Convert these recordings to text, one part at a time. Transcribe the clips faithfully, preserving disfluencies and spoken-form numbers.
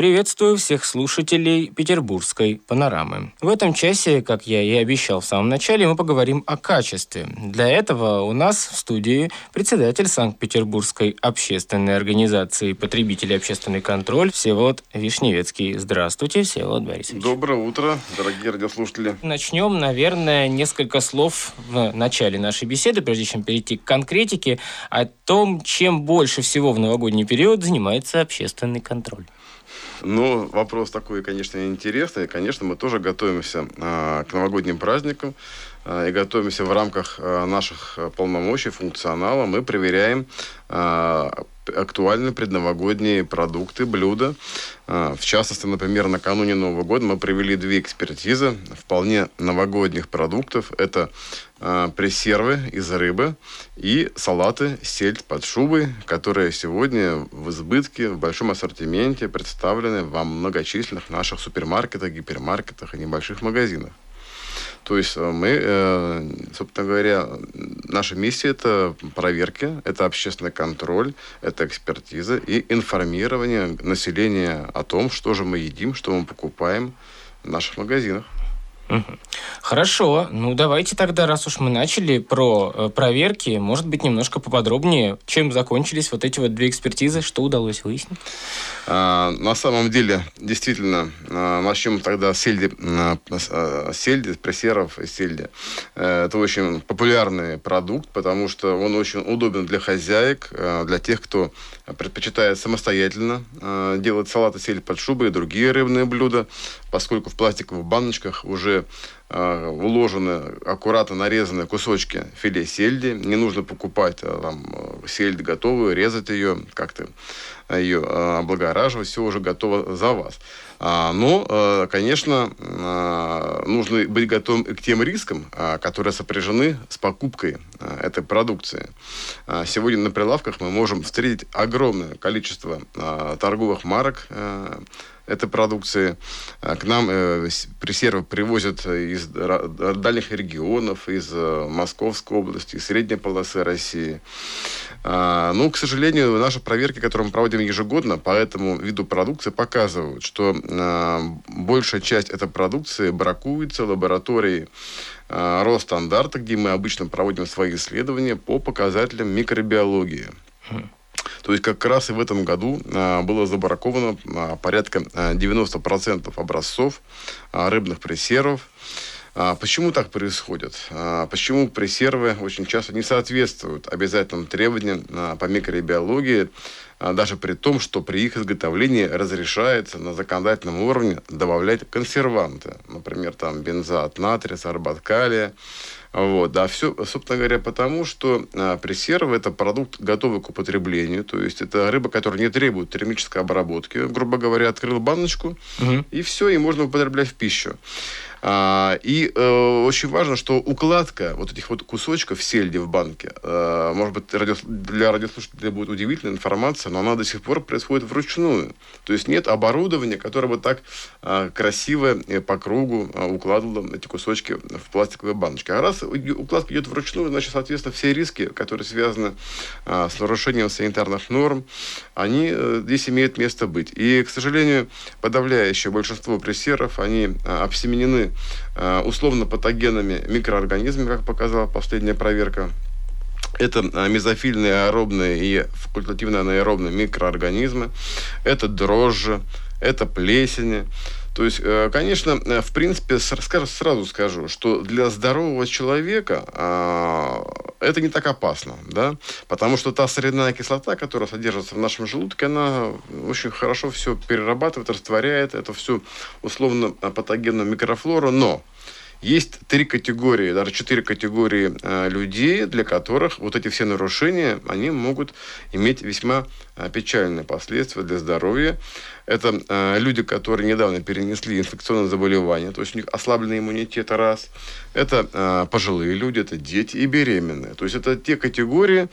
Приветствую всех слушателей Петербургской панорамы. В этом часе, как я и обещал в самом начале, мы поговорим о качестве. Для этого у нас в студии председатель Санкт-Петербургской общественной организации «Потребители. Общественный контроль» Всеволод Вишневецкий. Здравствуйте, Всеволод Борисович. Доброе утро, дорогие радиослушатели. Начнем, наверное, несколько слов в начале нашей беседы, прежде чем перейти к конкретике, о том, чем больше всего в новогодний период занимается общественный контроль. Ну, вопрос такой, конечно, интересный. Конечно, мы тоже готовимся а, к новогодним праздникам а, и готовимся в рамках а, наших полномочий, функционала. Мы проверяем а, актуальные предновогодние продукты, блюда. А, в частности, например, накануне Нового года мы провели две экспертизы вполне новогодних продуктов. Это а, пресервы из рыбы и салаты сельдь под шубой, которые сегодня в избытке, в большом ассортименте представлены во многочисленных наших супермаркетах, гипермаркетах и небольших магазинах. То есть мы, собственно говоря, наша миссия – это проверки, это общественный контроль, это экспертиза и информирование населения о том, что же мы едим, что мы покупаем в наших магазинах. Хорошо. Ну, давайте тогда, раз уж мы начали про э, проверки, может быть, немножко поподробнее, чем закончились вот эти вот две экспертизы, что удалось выяснить? А, на самом деле, действительно, а, начнем тогда с сельди, а, сельди, пресервов и сельди. А, это очень популярный продукт, потому что он очень удобен для хозяек, а, для тех, кто предпочитает самостоятельно а, делать салаты сельдь под шубой и другие рыбные блюда, поскольку в пластиковых баночках уже уложены аккуратно нарезанные кусочки филе сельди. Не нужно покупать там, сельдь готовую, резать ее, как-то ее облагораживать. Все уже готово за вас. Но, конечно, нужно быть готовым к тем рискам, которые сопряжены с покупкой этой продукции. Сегодня на прилавках мы можем встретить огромное количество торговых марок этой продукции. К нам э, пресервы привозят из дальних регионов, из Московской области, из средней полосы России. А, ну, к сожалению, наши проверки, которые мы проводим ежегодно по этому виду продукции, показывают, что а, большая часть этой продукции бракуется в лаборатории а, Росстандарта, где мы обычно проводим свои исследования по показателям микробиологии. То есть как раз и в этом году а, было забраковано а, порядка а, девяносто процентов образцов а, рыбных пресервов. А, почему так происходит? А, почему пресервы очень часто не соответствуют обязательным требованиям а, по микробиологии, а, даже при том, что при их изготовлении разрешается на законодательном уровне добавлять консерванты. Например, там бензоат натрия, сорбат калия. Вот, да, все, собственно говоря, потому что а, пресервы – это продукт, готовый к употреблению. То есть, это рыба, которая не требует термической обработки. Грубо говоря, открыл баночку, угу. и все, и можно употреблять в пищу. А, и э, очень важно, что укладка вот этих вот кусочков сельди в банке, э, может быть, радио, для радиослушателей будет удивительная информация, но она до сих пор происходит вручную. То есть, нет оборудования, которое бы так э, красиво э, по кругу э, укладывало эти кусочки в пластиковые баночки. А раз укладка идет вручную, значит, соответственно, все риски, которые связаны а, с нарушением санитарных норм, они а, здесь имеют место быть. И, к сожалению, подавляющее большинство пресервов, они а, обсеменены а, условно-патогенными микроорганизмами, как показала последняя проверка. Это мезофильные аэробные и факультативно анаэробные микроорганизмы, это дрожжи, это плесени. То есть, конечно, в принципе, сразу скажу, что для здорового человека это не так опасно, да, потому что та соляная кислота, которая содержится в нашем желудке, она очень хорошо все перерабатывает, растворяет, это все условно патогенную микрофлору, но есть три категории, даже четыре категории э, людей, для которых вот эти все нарушения, они могут иметь весьма э, печальные последствия для здоровья. Это э, люди, которые недавно перенесли инфекционное заболевание, то есть у них ослабленный иммунитет, раз. Это э, пожилые люди, это дети и беременные. То есть это те категории,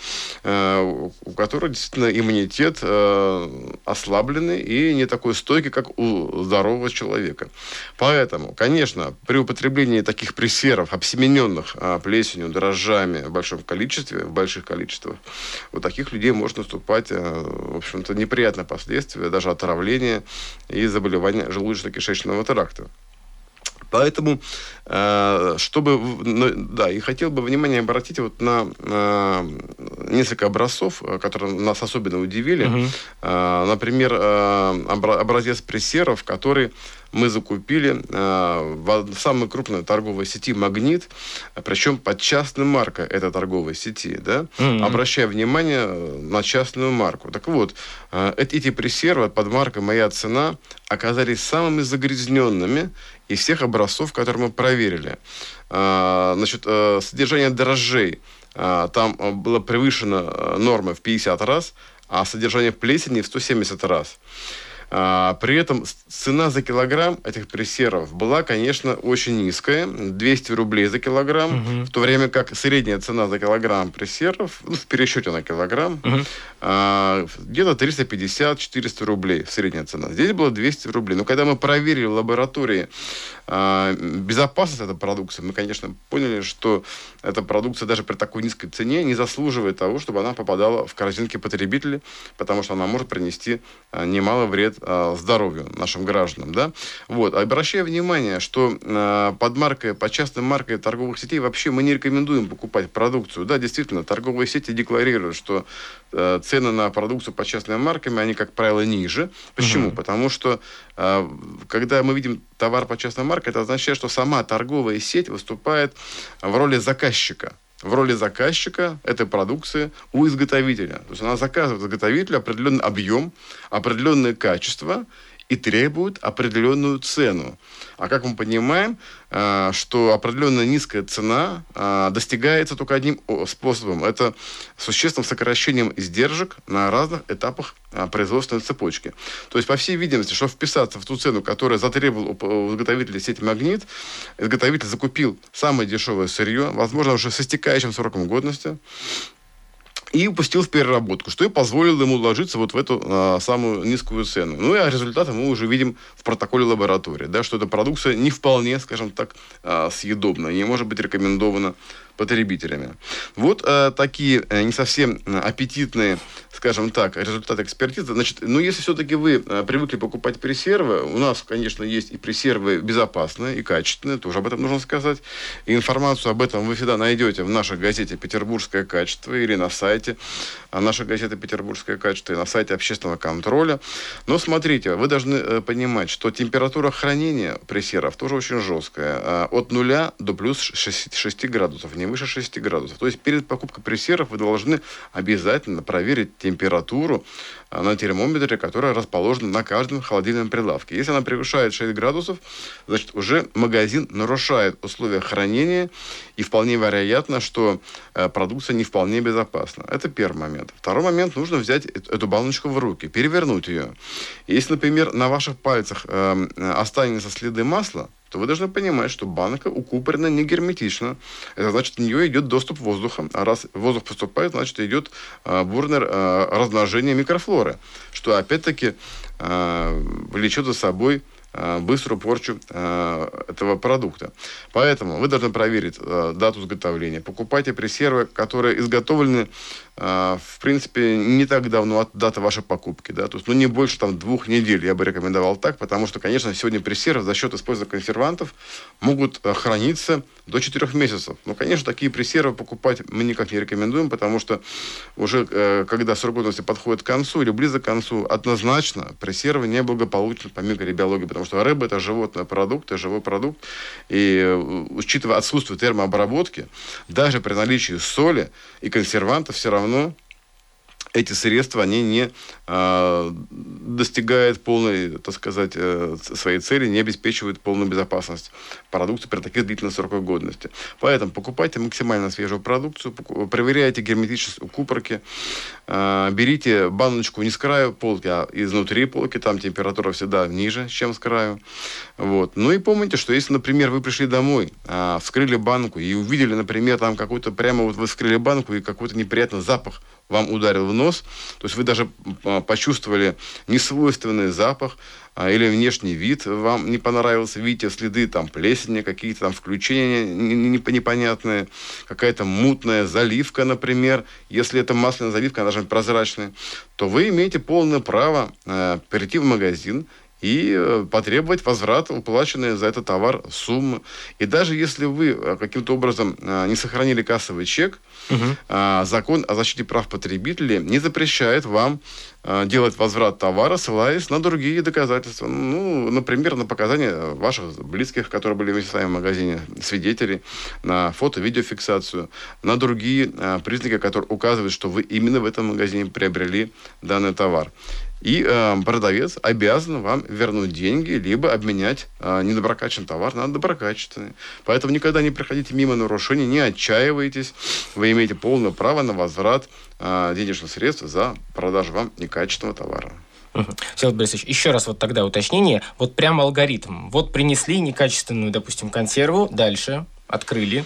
э, у которых действительно иммунитет э, ослабленный и не такой стойкий, как у здорового человека. Поэтому, конечно, при употреблении таких пресервов, обсемененных а, плесенью, дрожжами в большом количестве, в больших количествах, у таких людей может наступать, а, в общем-то, неприятные последствия, даже отравление воспаления и заболевания желудочно-кишечного тракта. Поэтому, чтобы, да, и хотел бы внимание обратить вот на, на несколько образцов, которые нас особенно удивили. Uh-huh. Например, образец прессеров, который мы закупили в самой крупной торговой сети «Магнит», причем под частной маркой этой торговой сети, да, uh-huh. обращая внимание на частную марку. Так вот, эти прессеры под маркой «Моя цена» оказались самыми загрязненными из всех образцов, которые мы проверили. Значит, содержание дрожжей там было превышено нормой в пятьдесят раз, а содержание плесени в сто семьдесят раз. При этом цена за килограмм этих прессеров была, конечно, очень низкая, двести рублей за килограмм, uh-huh. в то время как средняя цена за килограмм прессеров, ну, в пересчете на килограмм, uh-huh. где-то триста пятьдесят - четыреста рублей средняя цена. Здесь было двести рублей. Но когда мы проверили в лаборатории безопасность этой продукции, мы, конечно, поняли, что эта продукция даже при такой низкой цене не заслуживает того, чтобы она попадала в корзинки потребителей, потому что она может принести немало вред здоровью нашим гражданам. Да? Вот. Обращаю внимание, что э, под маркой, под частной маркой торговых сетей вообще мы не рекомендуем покупать продукцию. Да, действительно, торговые сети декларируют, что э, цены на продукцию под частными марками, они, как правило, ниже. Почему? Uh-huh. Потому что, э, когда мы видим товар под частной маркой, это означает, что сама торговая сеть выступает в роли заказчика. в роли заказчика этой продукции у изготовителя. То есть она заказывает изготовителю определенный объем, определенное качество и требует определенную цену. А как мы понимаем, что определенная низкая цена достигается только одним способом. Это существенным сокращением издержек на разных этапах производственной цепочки. То есть, по всей видимости, чтобы вписаться в ту цену, которая затребовал у изготовителя сети «Магнит», изготовитель закупил самое дешевое сырье, возможно, уже с истекающим сроком годности, и упустил в переработку, что и позволило ему уложиться вот в эту а, самую низкую цену. Ну и а результаты мы уже видим в протоколе лаборатории, да, что эта продукция не вполне, скажем так, а, съедобна, не может быть рекомендована потребителями. Вот а, такие а, не совсем аппетитные, скажем так, результаты экспертизы. Значит, ну если все-таки вы а, привыкли покупать пресервы, у нас, конечно, есть и пресервы безопасные, и качественные, тоже об этом нужно сказать. И информацию об этом вы всегда найдете в нашей газете «Петербургское качество» или на сайте нашей газеты «Петербургское качество» и на сайте общественного контроля. Но смотрите, вы должны понимать, что температура хранения пресеров тоже очень жесткая. От нуля до плюс шести градусов, не выше шести градусов. То есть перед покупкой пресеров вы должны обязательно проверить температуру на термометре, которая расположена на каждом холодильном прилавке. Если она превышает шесть градусов, значит, уже магазин нарушает условия хранения, и вполне вероятно, что продукция не вполне безопасна. Это первый момент. Второй момент, нужно взять эту баночку в руки, перевернуть ее. Если, например, на ваших пальцах э, останутся следы масла, то вы должны понимать, что банка укупорена не герметично. Это значит, в нее идет доступ воздуха. А раз воздух поступает, значит, идет э, бурное э, размножение микрофлоры, что, опять-таки, э, влечет за собой быструю порчу э, этого продукта. Поэтому вы должны проверить э, дату изготовления. Покупайте пресервы, которые изготовлены, э, в принципе, не так давно от даты вашей покупки. Да? То есть, ну, не больше там, двух недель я бы рекомендовал так, потому что, конечно, сегодня пресервы за счет использования консервантов могут э, храниться до четырех месяцев. Но, конечно, такие пресервы покупать мы никак не рекомендуем, потому что уже, э, когда срок годности подходит к концу или близко к концу, однозначно пресервы неблагополучны по микробиологии, потому что рыба – это животный продукт, это живой продукт. И учитывая отсутствие термообработки, даже при наличии соли и консервантов все равно эти средства, они не э, достигают полной, так сказать, э, своей цели, не обеспечивают полную безопасность продукции при таких длительных сроках годности. Поэтому покупайте максимально свежую продукцию, проверяйте герметичность укупорки, э, берите баночку не с краю полки, а изнутри полки, там температура всегда ниже, чем с краю. Вот. Ну и помните, что если, например, вы пришли домой, э, вскрыли банку и увидели, например, там какой-то, прямо вот вы вскрыли банку и какой-то неприятный запах вам ударил в нос, то есть вы даже почувствовали несвойственный запах, или внешний вид вам не понравился, видите следы там плесени, какие-то там включения непонятные, какая-то мутная заливка, например. Если это масляная заливка, она должна быть прозрачная, то вы имеете полное право э, прийти в магазин и потребовать возврата уплаченной за этот товар суммы. И даже если вы каким-то образом не сохранили кассовый чек, угу. закон о защите прав потребителей не запрещает вам делать возврат товара, ссылаясь на другие доказательства. Ну, например, на показания ваших близких, которые были вместе с вами в магазине, свидетелей, на фото-видеофиксацию, на другие признаки, которые указывают, что вы именно в этом магазине приобрели данный товар. И э, продавец обязан вам вернуть деньги, либо обменять э, недоброкачественный товар на доброкачественный. Поэтому никогда не проходите мимо нарушений, не отчаивайтесь. Вы имеете полное право на возврат э, денежных средств за продажу вам некачественного товара. Всеволод Борисович, еще раз вот тогда уточнение. Вот прямо алгоритм. Вот принесли некачественную, допустим, консерву, дальше открыли.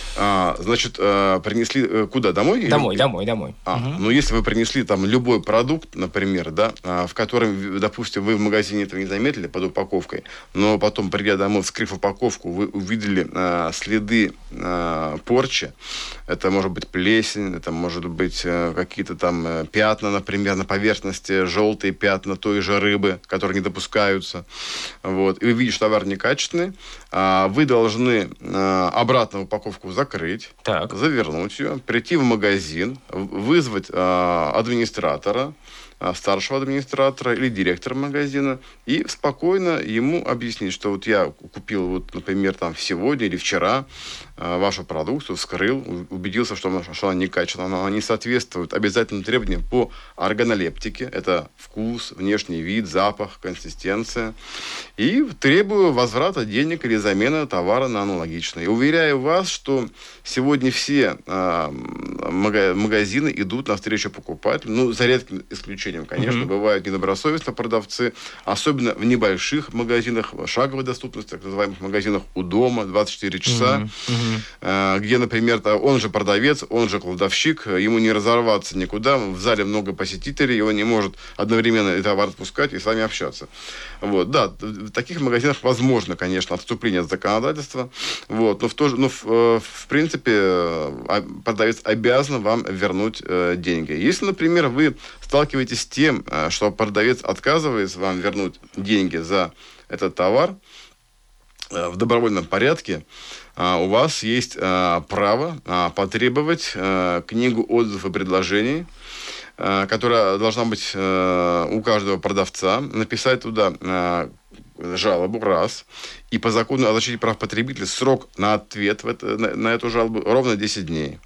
А, значит, а, принесли куда? Домой? Домой, или... домой, домой. А, угу. Ну, если вы принесли там любой продукт, например, да, а, в котором, допустим, вы в магазине этого не заметили под упаковкой, но потом, придя домой, вскрыв упаковку, вы увидели а, следы а, порчи. Это может быть плесень, это может быть а, какие-то там пятна, например, на поверхности, желтые пятна той же рыбы, которые не допускаются. Вот. И вы видите, что товар некачественный, а, вы должны а, обратно упаковку закрыть. Закрыть, так. завернуть ее, прийти в магазин, вызвать э, администратора, э, старшего администратора или директора магазина и спокойно ему объяснить, что вот я купил, вот, например, там, сегодня или вчера э, вашу продукцию, вскрыл, убедился, что она, что она некачественная, она не соответствует обязательным требованиям по органолептике, это вкус, внешний вид, запах, консистенция, и требую возврата денег или замены товара на аналогичный. И уверяю вас, что сегодня все э, магазины идут навстречу покупателю. Ну, за редким исключением, конечно, mm-hmm. бывают недобросовестные продавцы, особенно в небольших магазинах шаговой доступности, так называемых магазинах у дома, двадцать четыре часа, mm-hmm. э, где, например, он же продавец, он же кладовщик, ему не разорваться никуда, в зале много посетителей, и он не может одновременно и товар отпускать и с вами общаться. Вот, да, в таких магазинах возможно, конечно, отступление от законодательства, вот, но в то же, но в, в принципе, продавец обязан вам вернуть э, деньги. Если, например, вы сталкиваетесь с тем, что продавец отказывается вам вернуть деньги за этот товар э, в добровольном порядке, э, у вас есть э, право э, потребовать э, книгу отзывов и предложений, э, которая должна быть э, у каждого продавца, написать туда э, жалобу, раз. И по закону о защите прав потребителей срок на ответ в это, на, на эту жалобу ровно десять дней.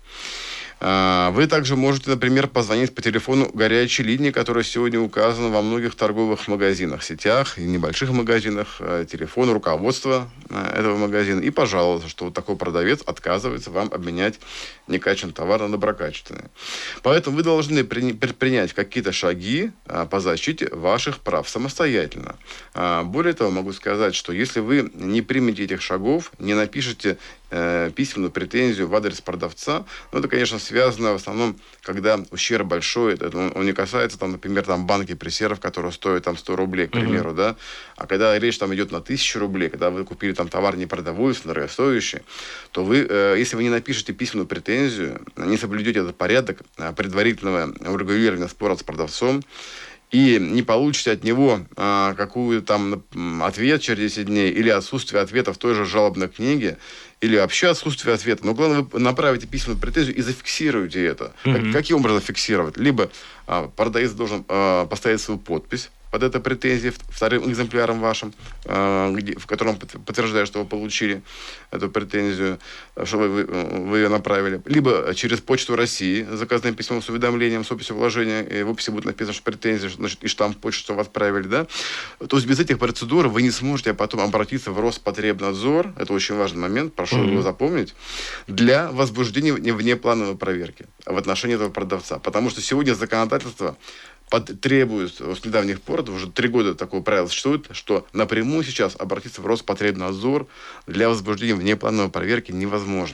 Вы также можете, например, позвонить по телефону горячей линии, которая сегодня указана во многих торговых магазинах, сетях и небольших магазинах, телефон руководства этого магазина, и пожаловаться, что вот такой продавец отказывается вам обменять некачественный товар на доброкачественный. Поэтому вы должны предпринять какие-то шаги по защите ваших прав самостоятельно. Более того, могу сказать, что если вы не примете этих шагов, не напишете письменную претензию в адрес продавца, ну, это, конечно, связано в основном, когда ущерб большой, это, он, он не касается, там, например, там, банки прессеров, которые стоят там, сто рублей, к примеру, uh-huh. да, а когда речь там идет на тысячу рублей, когда вы купили там товар непродовольственный, дорогостоящий, то вы, э, если вы не напишете письменную претензию, не соблюдете этот порядок предварительного урегулирования спора с продавцом, и не получите от него а, какую-то там ответ через десять дней или отсутствие ответа в той же жалобной книге, или вообще отсутствие ответа. Но главное, вы направите письменную претензию и зафиксируете это. Mm-hmm. Как, каким образом фиксировать? Либо а, продавец должен а, поставить свою подпись под этой претензией, вторым экземпляром вашим, где, в котором подтверждает, что вы получили эту претензию, что вы, вы ее направили. Либо через Почту России заказным письмом с уведомлением, с описью вложения, и в описи будет написано, что претензия, значит, и штамп почты, что вы отправили, да? То есть без этих процедур вы не сможете потом обратиться в Роспотребнадзор, это очень важный момент, прошу mm-hmm. его запомнить, для возбуждения внеплановой проверки в отношении этого продавца. Потому что сегодня законодательство требует с недавних пор, уже три года такое правило существует, что напрямую сейчас обратиться в Роспотребнадзор для возбуждения внеплановой проверки невозможно.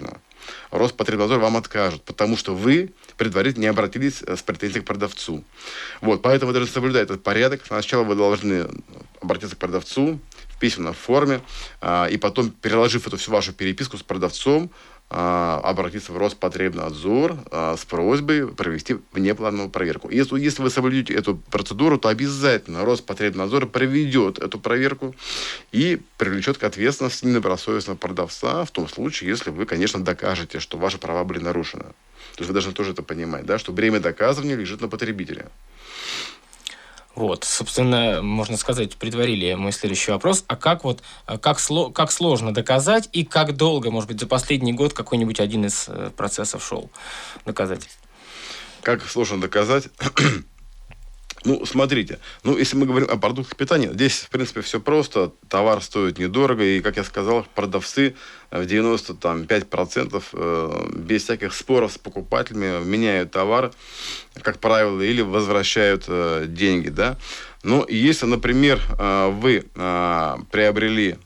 Роспотребнадзор вам откажет, потому что вы предварительно не обратились с претензией к продавцу. Вот, поэтому вы должны соблюдать этот порядок. Сначала вы должны обратиться к продавцу в письменной форме, и потом, переложив эту всю вашу переписку с продавцом, обратиться в Роспотребнадзор с просьбой провести внеплановую проверку. Если, если вы соблюдете эту процедуру, то обязательно Роспотребнадзор проведет эту проверку и привлечет к ответственности недобросовестного продавца в том случае, если вы, конечно, докажете, что ваши права были нарушены. То есть вы должны тоже это понимать, да, что бремя доказывания лежит на потребителе. Вот, собственно, можно сказать, предварили мой следующий вопрос. А как вот, как, сло, как сложно доказать и как долго, может быть, за последний год какой-нибудь один из процессов шел доказать? Как сложно доказать? Ну, смотрите, ну, если мы говорим о продуктах питания, здесь, в принципе, все просто. Товар стоит недорого, и, как я сказал, продавцы в девяносто пять процентов без всяких споров с покупателями меняют товар, как правило, или возвращают деньги, да. Но если, например, вы приобрели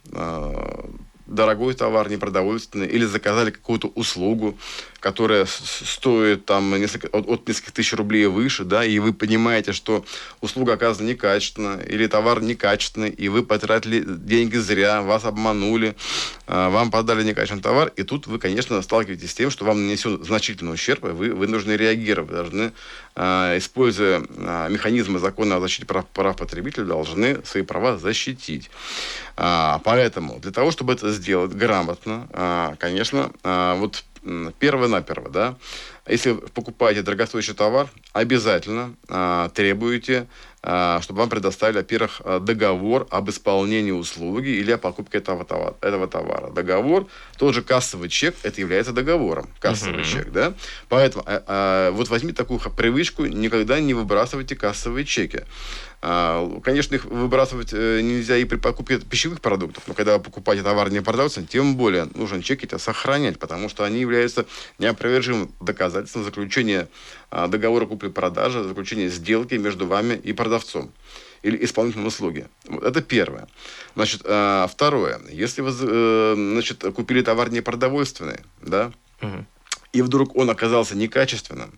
дорогой товар, непродовольственный, или заказали какую-то услугу, которая стоит там несколько, от, от нескольких тысяч рублей и выше, да, и вы понимаете, что услуга оказана некачественная, или товар некачественный, и вы потратили деньги зря, вас обманули, вам подали некачественный товар, и тут вы, конечно, сталкиваетесь с тем, что вам нанесен значительный ущерб, и вы вынуждены реагировать, вы должны, используя механизмы закона о защите прав, прав потребителей, должны свои права защитить. Поэтому для того, чтобы это сделать грамотно, конечно, вот перво-наперво, да, если покупаете дорогостоящий товар, обязательно а, требуете, а, чтобы вам предоставили, во-первых, договор об исполнении услуги или о покупке этого товара. Этого товара. Договор, тот же кассовый чек, это является договором. Кассовый uh-huh. чек, да. Поэтому а, а, вот возьмите такую привычку, никогда не выбрасывайте кассовые чеки. А, конечно, их выбрасывать нельзя и при покупке пищевых продуктов, но когда вы покупаете товар не продавца, тем более нужно чеки эти сохранять, потому что они являются неопровержимым доказательством заключения договора купли-продажи, заключения сделки между вами и продавцом или исполнителем услуги. Это первое. Значит, второе. Если вы, значит, купили товар непродовольственный, да, угу. и вдруг он оказался некачественным,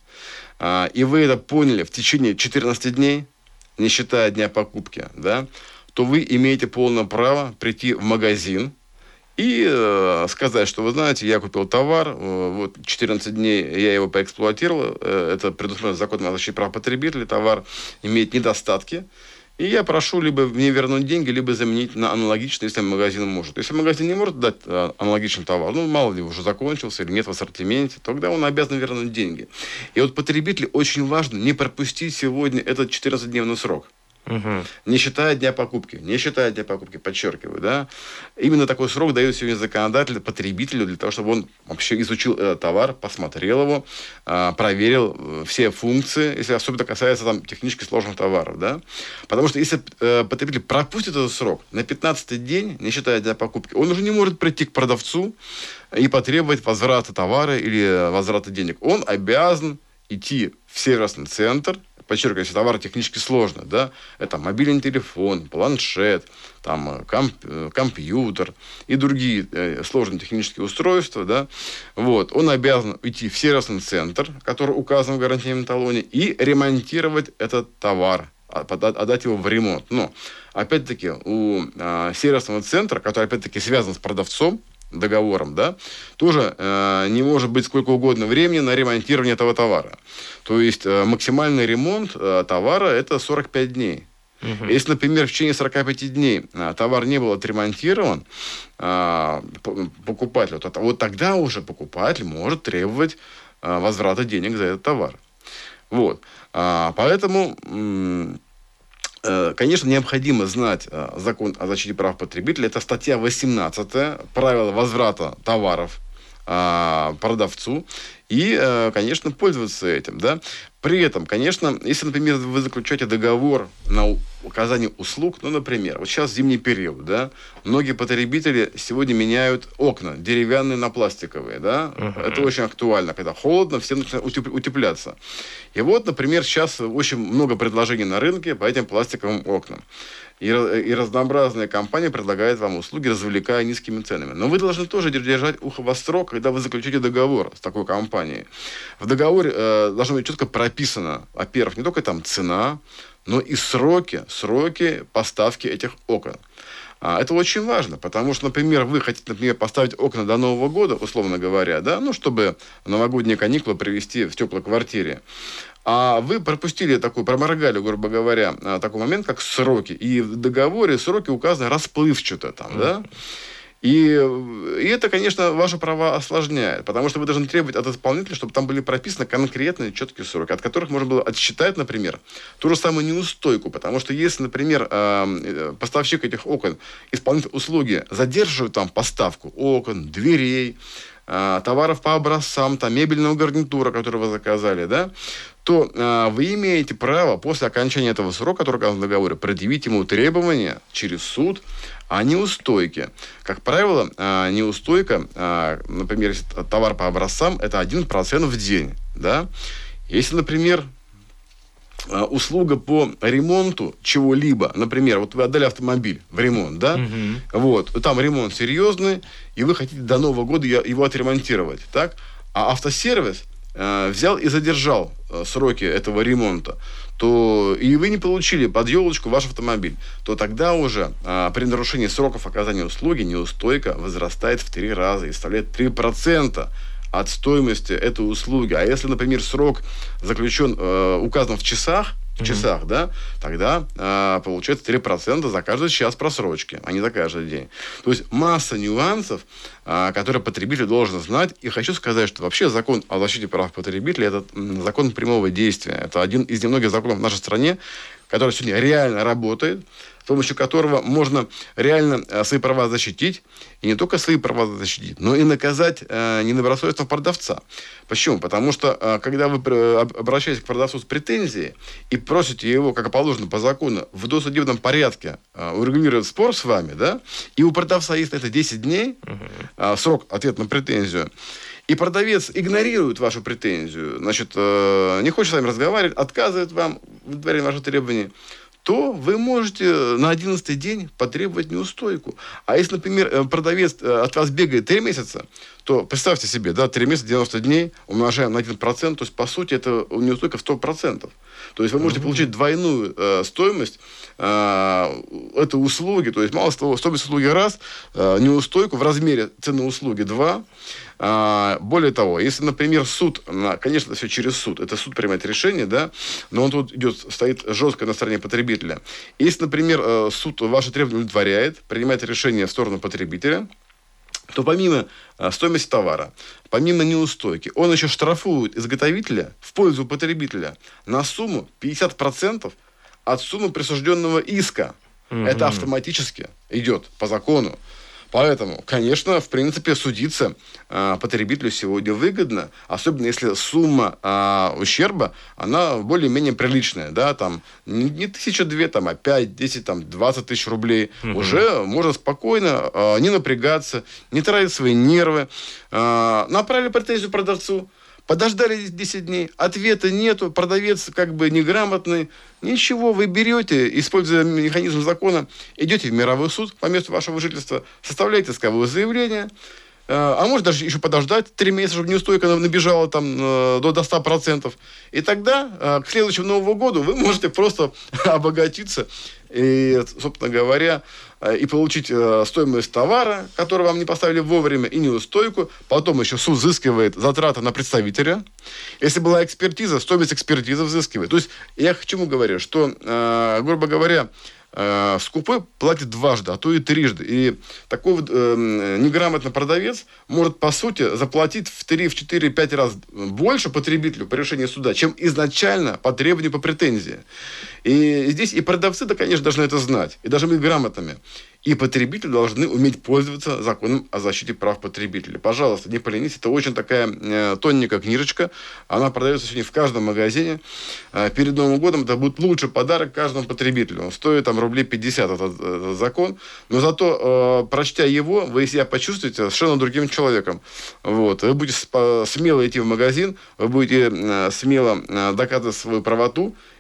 и вы это поняли в течение четырнадцати дней, не считая дня покупки, да, то вы имеете полное право прийти в магазин и э, сказать, что, вы знаете, я купил товар, э, вот четырнадцать дней я его поэксплуатировал, э, это предусмотрено законом о защите прав потребителей, товар имеет недостатки, и я прошу либо мне вернуть деньги, либо заменить на аналогичный, если магазин может. Если магазин не может дать э, аналогичный товар, ну, мало ли, уже закончился или нет в ассортименте, тогда он обязан вернуть деньги. И вот потребителю очень важно не пропустить сегодня этот четырнадцатидневный срок. Угу. Не считая дня покупки, не считая дня покупки, подчеркиваю, да. Именно такой срок дает сегодня законодатель потребителю для того, чтобы он вообще изучил этот товар, посмотрел его, проверил все функции, если особенно касается там технически сложных товаров, да. Потому что если потребитель пропустит этот срок на пятнадцатый день, не считая дня покупки, он уже не может прийти к продавцу и потребовать возврата товара или возврата денег. Он обязан идти в сервисный центр. Подчеркиваю, если товар технически сложный, да, это мобильный телефон, планшет, там, комп, компьютер и другие э, сложные технические устройства, да, вот, он обязан идти в сервисный центр, который указан в гарантийном талоне, и ремонтировать этот товар, отдать его в ремонт. Но, опять-таки, у э, сервисного центра, который, опять-таки, связан с продавцом, договором, да, тоже э, не может быть сколько угодно времени на ремонтирование этого товара. То есть э, максимальный ремонт э, товара это сорок пять дней. Угу. Если, например, в течение сорока пяти дней э, товар не был отремонтирован э, покупателю, то вот тогда уже покупатель может требовать э, возврата денег за этот товар. Вот. А, поэтому м- Конечно, необходимо знать закон о защите прав потребителей. Это статья восемнадцатая, правила возврата товаров продавцу. И, конечно, пользоваться этим, да. При этом, конечно, если, например, вы заключаете договор на оказание услуг, ну, например, вот сейчас зимний период, да, многие потребители сегодня меняют окна деревянные на пластиковые, да, uh-huh. это очень актуально, когда холодно, все начинают утепляться. И вот, например, сейчас очень много предложений на рынке по этим пластиковым окнам. И, и разнообразные компании предлагают вам услуги, развлекая низкими ценами. Но вы должны тоже держать ухо востро, когда вы заключите договор с такой компанией. В договоре э, должно быть четко прописано, во-первых, не только там цена, но и сроки, сроки поставки этих окон. А это очень важно, потому что, например, вы хотите, например, поставить окна до Нового года, условно говоря, да, ну, чтобы новогодние каникулы провести в теплой квартире. А вы пропустили такой, проморгали, грубо говоря, такой момент, как сроки. И в договоре сроки указаны расплывчато там, mm-hmm. да. И, и это, конечно, ваши права осложняет, потому что вы должны требовать от исполнителя, чтобы там были прописаны конкретные четкие сроки, от которых можно было отсчитать, например, ту же самую неустойку. Потому что если, например, поставщик этих окон, исполнитель услуги задерживает там поставку окон, дверей, товаров по образцам, там, мебельного гарнитура, который вы заказали, да, то э, вы имеете право после окончания этого срока, который указан в договоре, предъявить ему требования через суд о неустойке. Как правило, э, неустойка, э, например, если товар по образцам, это один процент в день. Да? Если, например, э, услуга по ремонту чего-либо, например, вот вы отдали автомобиль в ремонт, да, угу. вот, там ремонт серьезный, и вы хотите до Нового года его отремонтировать, так? А автосервис взял и задержал сроки этого ремонта, то и вы не получили под елочку ваш автомобиль, то тогда уже а, при нарушении сроков оказания услуги неустойка возрастает в три раза и составляет три процента от стоимости этой услуги. А если, например, срок заключен, э, указан в часах, в mm-hmm. часах, да, тогда э, получается три процента за каждый час просрочки, а не за каждый день. То есть масса нюансов, э, которые потребитель должен знать. И хочу сказать, что вообще закон о защите прав потребителей – это закон прямого действия. Это один из немногих законов в нашей стране, который сегодня реально работает, с помощью которого можно реально свои права защитить. И не только свои права защитить, но и наказать э, недобросовестного продавца. Почему? Потому что, э, когда вы обращаетесь к продавцу с претензией и просите его, как положено по закону, в досудебном порядке э, урегулировать спор с вами, да, и у продавца есть на это десять дней, э, срок ответа на претензию, и продавец игнорирует вашу претензию, значит, э, не хочет с вами разговаривать, отказывает вам в удовлетворении ваших требований, то вы можете на одиннадцатый день потребовать неустойку. А если, например, продавец от вас бегает три месяца, то представьте себе, да, три месяца, девяносто дней умножаем на один процент, то есть, по сути, это неустойка в сто процентов. То есть, вы можете mm-hmm. получить двойную э, стоимость э, этой услуги, то есть, мало того, стоимость услуги раз, э, неустойку в размере цены услуги два. А, более того, если, например, суд, конечно, это все через суд, это суд принимает решение, да, но он тут идет, стоит жестко на стороне потребителя. Если, например, суд ваши требования удовлетворяет, принимает решение в сторону потребителя, то помимо стоимости товара, помимо неустойки, он еще штрафует изготовителя в пользу потребителя на сумму пятьдесят процентов от суммы присужденного иска. Mm-hmm. Это автоматически идет по закону. Поэтому, конечно, в принципе, судиться э, потребителю сегодня выгодно, особенно если сумма э, ущерба, она более-менее приличная, да, там, не, не тысяча две, там, а пять, десять, там, двадцать тысяч рублей. Mm-hmm. Уже можно спокойно э, не напрягаться, не тратить свои нервы, э, направили претензию продавцу, подождали десять дней, ответа нету, продавец как бы неграмотный. Ничего, вы берете, используя механизм закона, идете в мировой суд по месту вашего жительства, составляете исковое заявление, а может даже еще подождать три месяца, чтобы неустойка набежала там до, до ста процентов. И тогда к следующему Новому году вы можете просто обогатиться и, собственно говоря, и получить стоимость товара, который вам не поставили вовремя, и неустойку. Потом еще суд взыскивает затраты на представителя. Если была экспертиза, стоимость экспертизы взыскивает. То есть я к чему говорю, что, грубо говоря, скупой платит дважды, а то и трижды. И такой вот э, неграмотный продавец может, по сути, заплатить в три, в четыре, пять раз больше потребителю по решению суда, чем изначально по требованию, по претензии. И здесь и продавцы, да, конечно, должны это знать, и должны быть грамотными. И потребители должны уметь пользоваться законом о защите прав потребителей. Пожалуйста, не поленитесь. Это очень такая э, тоненькая книжечка. Она продается сегодня в каждом магазине. Э, перед Новым годом это будет лучший подарок каждому потребителю. Он стоит там рублей пятьдесят, этот, этот закон. Но зато, э, прочтя его, вы себя почувствуете совершенно другим человеком. Вот. Вы будете смело идти в магазин, вы будете э, смело э, доказывать свою правоту.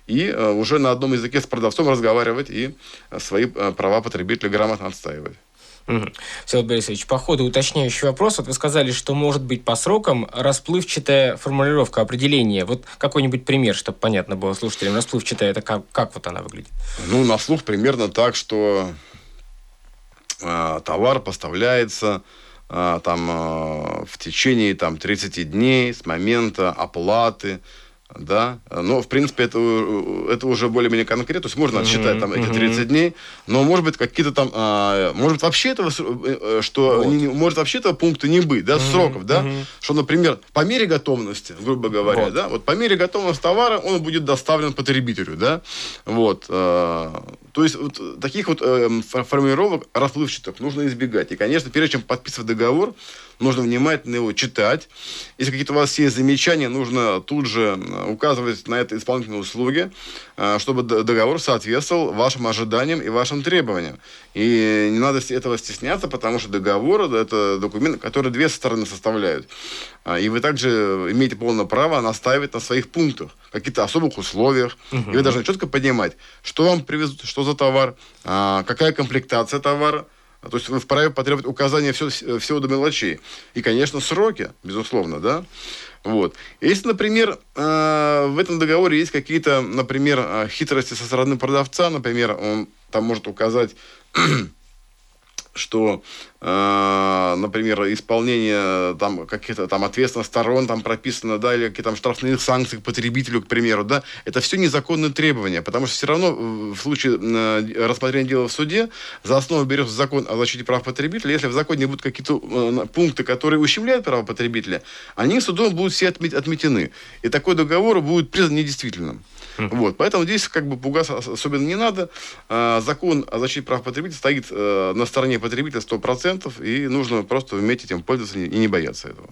и уже на одном языке с продавцом разговаривать и свои права потребителя грамотно отстаивать. Угу. Всеволод Борисович, по ходу уточняющий вопрос. Вот вы сказали, что может быть по срокам расплывчатая формулировка определения. Вот какой-нибудь пример, чтобы понятно было слушателям. Расплывчатая, это как, как вот она выглядит? Ну, на слух примерно так, что э, товар поставляется э, там, э, в течение там, тридцать дней с момента оплаты. Да, но в принципе это, это уже более-менее конкретно, то есть можно отсчитать там эти тридцать дней, но может быть какие-то там, а, может вообще этого, что вот. не, может вообще этого пункта не быть, да, сроков, да, что, например, по мере готовности, грубо говоря, вот. да, вот по мере готовности товара он будет доставлен потребителю, да, вот, а, то есть вот таких вот э, формулировок расплывчатых нужно избегать, и, конечно, прежде чем подписывать договор, нужно внимательно его читать. Если какие-то у вас есть замечания, нужно тут же указывать на это исполнительные услуги, чтобы договор соответствовал вашим ожиданиям и вашим требованиям. И не надо этого стесняться, потому что договор – это документ, который две стороны составляют. И вы также имеете полное право настаивать на своих пунктах, каких-то особых условиях. Угу. И вы должны четко понимать, что вам привезут, что за товар, какая комплектация товара. То есть вы вправе потребовать указания все, всего до мелочей. И, конечно, сроки, безусловно, да. Вот. Если, например, в этом договоре есть какие-то, например, хитрости со стороны продавца, например, он там может указать, что, э, например, исполнение там, каких-то там ответственных сторон там прописано, да, или какие-то там штрафные санкции к потребителю, к примеру, да, это все незаконные требования, потому что все равно в случае э, рассмотрения дела в суде за основу берется закон о защите прав потребителя. Если в законе будут какие-то э, пункты, которые ущемляют права потребителя, они судом будут все отмет- отметены. И такой договор будет признан недействительным. Вот, поэтому здесь как бы пугаться особенно не надо. Закон о защите прав потребителя стоит на стороне потребителя сто процентов, и нужно просто уметь этим пользоваться и не бояться этого.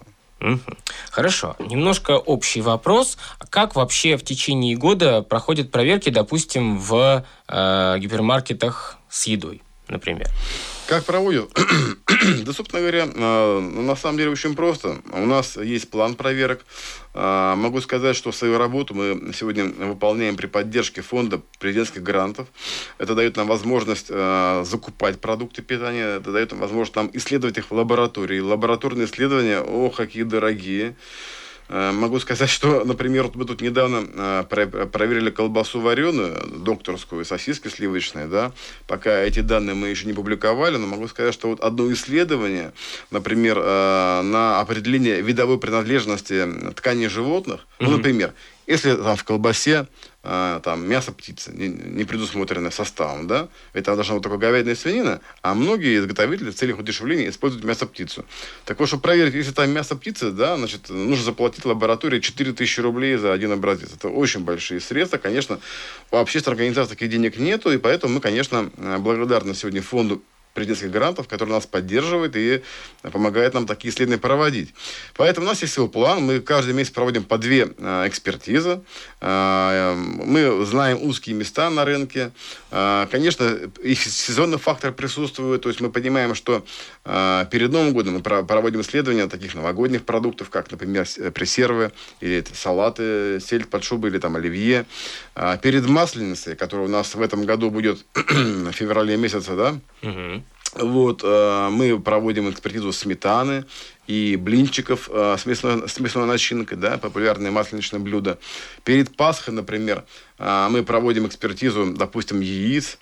Хорошо. Немножко общий вопрос. Как вообще в течение года проходят проверки, допустим, в э, гипермаркетах с едой, например? Как проводят? Да, собственно говоря, на самом деле очень просто. У нас есть план проверок. Могу сказать, что свою работу мы сегодня выполняем при поддержке фонда президентских грантов. Это дает нам возможность закупать продукты питания. Это дает нам возможность нам исследовать их в лаборатории. Лабораторные исследования, ох, какие дорогие. Могу сказать, что, например, мы тут недавно проверили колбасу вареную, докторскую, сосиски сливочные, да, пока эти данные мы еще не публиковали, но могу сказать, что вот одно исследование, например, на определение видовой принадлежности тканей животных, mm-hmm. ну, например, если там в колбасе э, там, мясо птицы, не, не предусмотренное составом, да, это должна быть только говядина и свинина, а многие изготовители в целях удешевления используют мясо птицу. Так вот, чтобы проверить, если там мясо птицы, да, значит, нужно заплатить лаборатории четыре тысячи рублей за один образец. Это очень большие средства. Конечно, у общественных организаций таких денег нету, и поэтому мы, конечно, благодарны сегодня фонду президентских грантов, который нас поддерживает и помогает нам такие исследования проводить. Поэтому у нас есть свой план. Мы каждый месяц проводим по две э, экспертизы. Э, мы знаем узкие места на рынке. Э, конечно, и сезонный фактор присутствует. То есть мы понимаем, что э, перед Новым годом мы проводим исследования таких новогодних продуктов, как, например, пресервы, или салаты, сельдь под шубой, или там оливье. Э, перед Масленицей, которая у нас в этом году будет в феврале месяце, да, угу. Вот, э, мы проводим экспертизу сметаны и блинчиков э, с, мясной, с мясной начинкой, да, популярные масленичные блюда. Перед Пасхой, например, э, мы проводим экспертизу, допустим, яиц,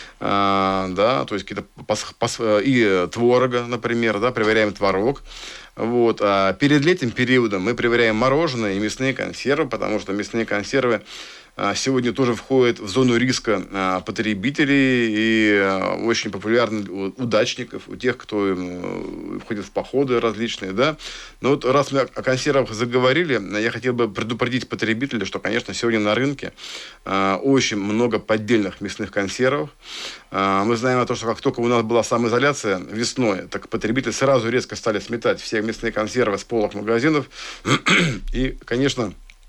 э, да, то есть какие-то пас, пас, и творога, например, да, проверяем творог. Вот. А перед летним периодом мы проверяем мороженое и мясные консервы, потому что мясные консервы сегодня тоже входят в зону риска потребителей и очень популярны у удачников, у тех, кто входит в походы различные, да. Но вот раз мы о консервах заговорили, я хотел бы предупредить потребителей, что, конечно, сегодня на рынке очень много поддельных мясных консервов. Мы знаем о том, что как только у нас была самоизоляция весной, так потребители сразу резко стали сметать все мясные консервы с полок магазинов. И, конечно,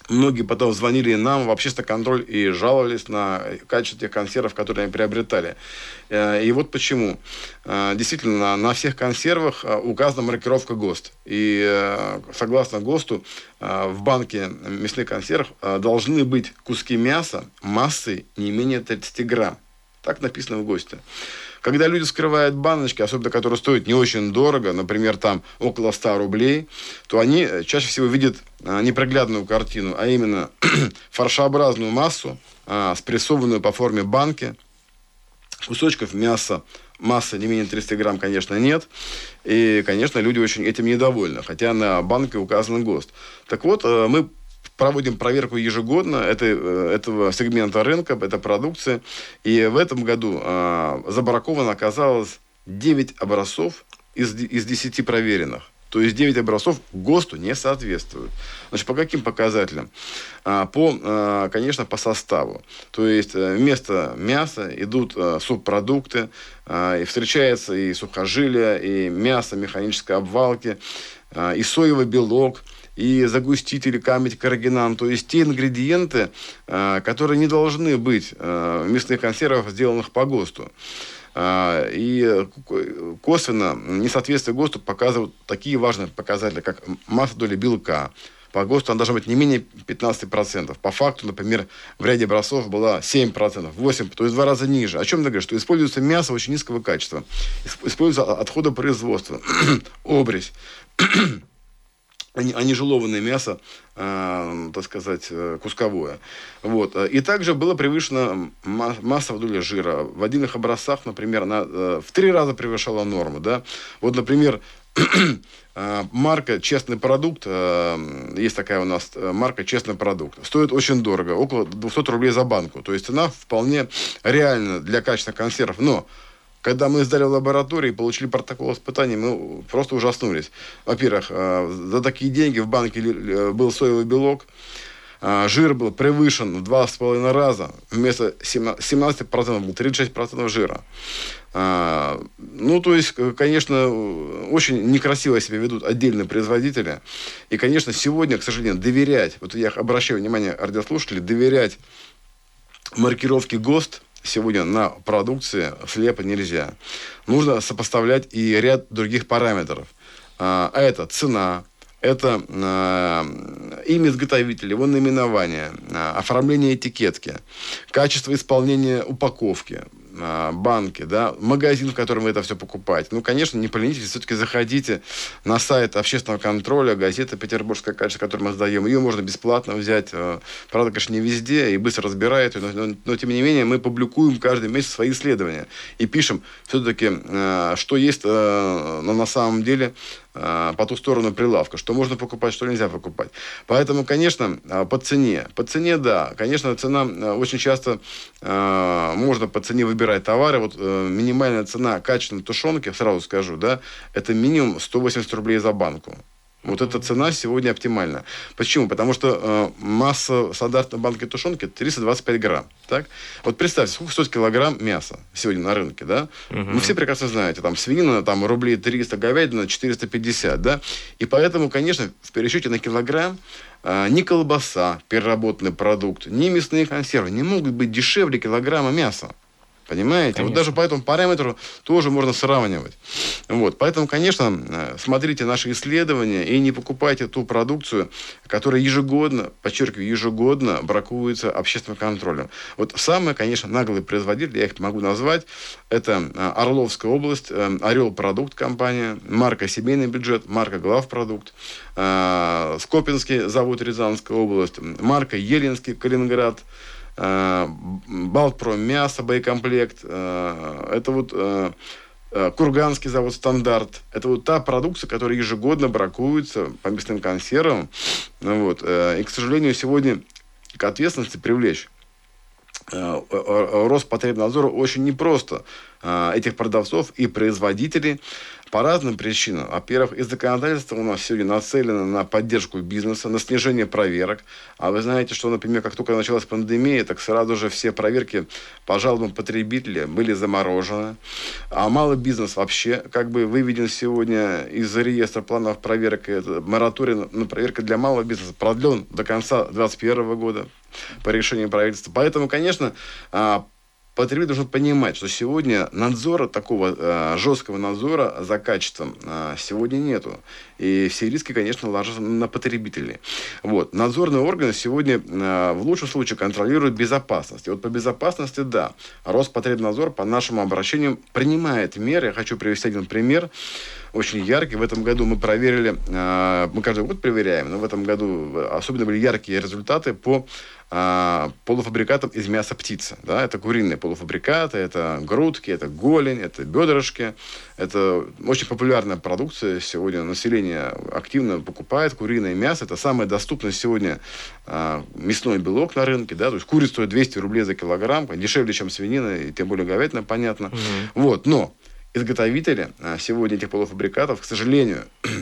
Многие потом звонили нам в общественный контроль и жаловались на качество тех консервов, которые они приобретали. И вот почему. Действительно, на всех консервах указана маркировка ГОСТ. И согласно ГОСТу в банке мясных консервов должны быть куски мяса массой не менее тридцать грамм. Так написано в ГОСТе. Когда люди вскрывают баночки, особенно которые стоят не очень дорого, например, там около ста рублей, то они чаще всего видят неприглядную картину, а именно фаршеобразную массу, спрессованную по форме банки, кусочков мяса, массы не менее тридцать грамм, конечно, нет. И, конечно, люди очень этим недовольны, хотя на банке указан ГОСТ. Так вот, мы проводим проверку ежегодно этой, этого сегмента рынка, этой продукции. И в этом году э, забраковано оказалось девять образцов из, из десяти проверенных. То есть девять образцов ГОСТу не соответствуют. Значит, по каким показателям? А, по, а, конечно, по составу. То есть вместо мяса идут а, субпродукты, а, и встречается и сухожилие, и мясо механической обвалки, а, и соевый белок, и загустители, камень, каррагинан. То есть те ингредиенты, которые не должны быть в мясных консервах, сделанных по ГОСТу. И косвенно несоответствие ГОСТу показывают такие важные показатели, как масса доли белка. По ГОСТу она должна быть не менее пятнадцать процентов. По факту, например, в ряде образцов была семь процентов, восемь процентов, то есть в два раза ниже. О чем это говорит? Что используется мясо очень низкого качества. Используются отходы производства, обрезь. А не желованное мясо, э, так сказать, кусковое. Вот. И также была превышена масса в доле жира. В отдельных образцах, например, она э, в три раза превышала норму. Да? Вот, например, э, марка «Честный продукт», э, есть такая у нас марка «Честный продукт», стоит очень дорого, около двести рублей за банку. То есть цена вполне реальна для качественных консервов. Но когда мы сдали в лаборатории и получили протокол испытаний, мы просто ужаснулись. Во-первых, за такие деньги в банке был соевый белок, жир был превышен в два с половиной раза, вместо семнадцати процентов был тридцать шесть процентов жира. Ну, то есть, конечно, очень некрасиво себя ведут отдельные производители. И, конечно, сегодня, к сожалению, доверять, вот я обращаю внимание радиослушателей, доверять маркировке ГОСТ сегодня на продукции слепо нельзя. Нужно сопоставлять и ряд других параметров. А это цена, это имя изготовителя, его наименование, оформление этикетки, качество исполнения упаковки, банки, да, магазин, в котором вы это все покупаете. Ну, конечно, не поленитесь, все-таки заходите на сайт общественного контроля, газета «Петербургское качество», которую мы сдаем. Ее можно бесплатно взять. Правда, конечно, не везде и быстро разбирает. Но, но, но, тем не менее, мы публикуем каждый месяц свои исследования. И пишем все-таки, что есть на самом деле по ту сторону прилавка, что можно покупать, что нельзя покупать. Поэтому, конечно, по цене. По цене, да, конечно, цена очень часто э, можно по цене выбирать товары. Вот э, минимальная цена качественной тушенки, сразу скажу, да, это минимум сто восемьдесят рублей за банку. Вот эта цена сегодня оптимальна. Почему? Потому что э, масса стандартной банки тушенки триста двадцать пять грамм. Так? Вот представьте, сколько стоит килограмм мяса сегодня на рынке, да? Угу. Вы все прекрасно знаете, там свинина, там рублей триста, говядина четыреста пятьдесят, да? И поэтому, конечно, в пересчете на килограмм э, ни колбаса, переработанный продукт, ни мясные консервы не могут быть дешевле килограмма мяса. Понимаете? Конечно. Вот даже по этому параметру тоже можно сравнивать. Вот. Поэтому, конечно, смотрите наши исследования и не покупайте ту продукцию, которая ежегодно, подчеркиваю, ежегодно бракуется общественным контролем. Вот самый, конечно, наглый производитель, я их могу назвать, это Орловская область, Орел Продукт компания, марка Семейный бюджет, марка Главпродукт, Скопинский завод Рязанская область, марка Еленский Калининград, Балтпром мясо, боекомплект, это вот Курганский завод Стандарт. Это вот та продукция, которая ежегодно бракуется по мясным консервам. Вот. И, к сожалению, сегодня к ответственности привлечь Роспотребнадзору очень непросто этих продавцов и производителей по разным причинам. Во-первых, и законодательство у нас сегодня нацелено на поддержку бизнеса, на снижение проверок. А вы знаете, что, например, как только началась пандемия, так сразу же все проверки по жалобам потребителей были заморожены. А малый бизнес вообще как бы выведен сегодня из реестра планов проверок. Это мораторий на проверку для малого бизнеса продлен до конца две тысячи двадцать первого года по решению правительства. Поэтому, конечно, потребитель должен понимать, что сегодня надзора, такого э, жесткого надзора за качеством э, сегодня нету. И все риски, конечно, ложатся на потребителей. Вот. Надзорные органы сегодня э, в лучшем случае контролируют безопасность. И вот по безопасности, да, Роспотребнадзор по нашему обращению принимает меры. Я хочу привести один пример. Очень яркий. В этом году мы проверили, э, мы каждый год проверяем, но в этом году особенно были яркие результаты по э, полуфабрикатам из мяса птицы. Да? Это куриные полуфабрикаты, это грудки, это голень, это бедрышки. Это очень популярная продукция. Сегодня население активно покупает куриное мясо. Это самый доступный сегодня э, мясной белок на рынке. Да? То есть курица стоит двести рублей за килограмм, дешевле, чем свинина, и тем более говядина, понятно. Mm-hmm. Вот. Но изготовители сегодня этих полуфабрикатов, к сожалению,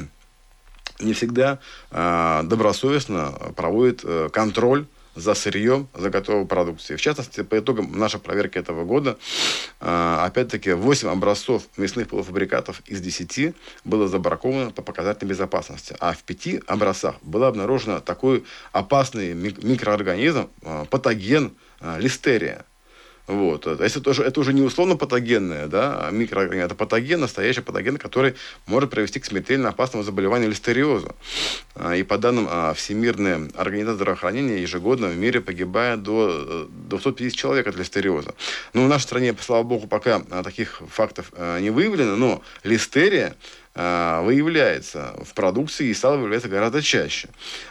не всегда э, добросовестно проводят э, контроль за сырьем, за готовой продукцией. В частности, по итогам нашей проверки этого года, э, опять-таки, восемь образцов мясных полуфабрикатов из десяти было забраковано по показателям безопасности. А в пяти образцах был обнаружен такой опасный микроорганизм, э, патоген э, листерия. Вот. Это, тоже, это уже не условно патогенное, да, микроорганизм, это патоген, настоящий патоген, который может привести к смертельно опасному заболеванию листериозу. И по данным Всемирной организации здравоохранения, ежегодно в мире погибает до двести пятьдесят человек от листериоза. Но в нашей стране, слава богу, пока таких фактов не выявлено, но листерия выявляется в продукции и стало выявляться гораздо чаще.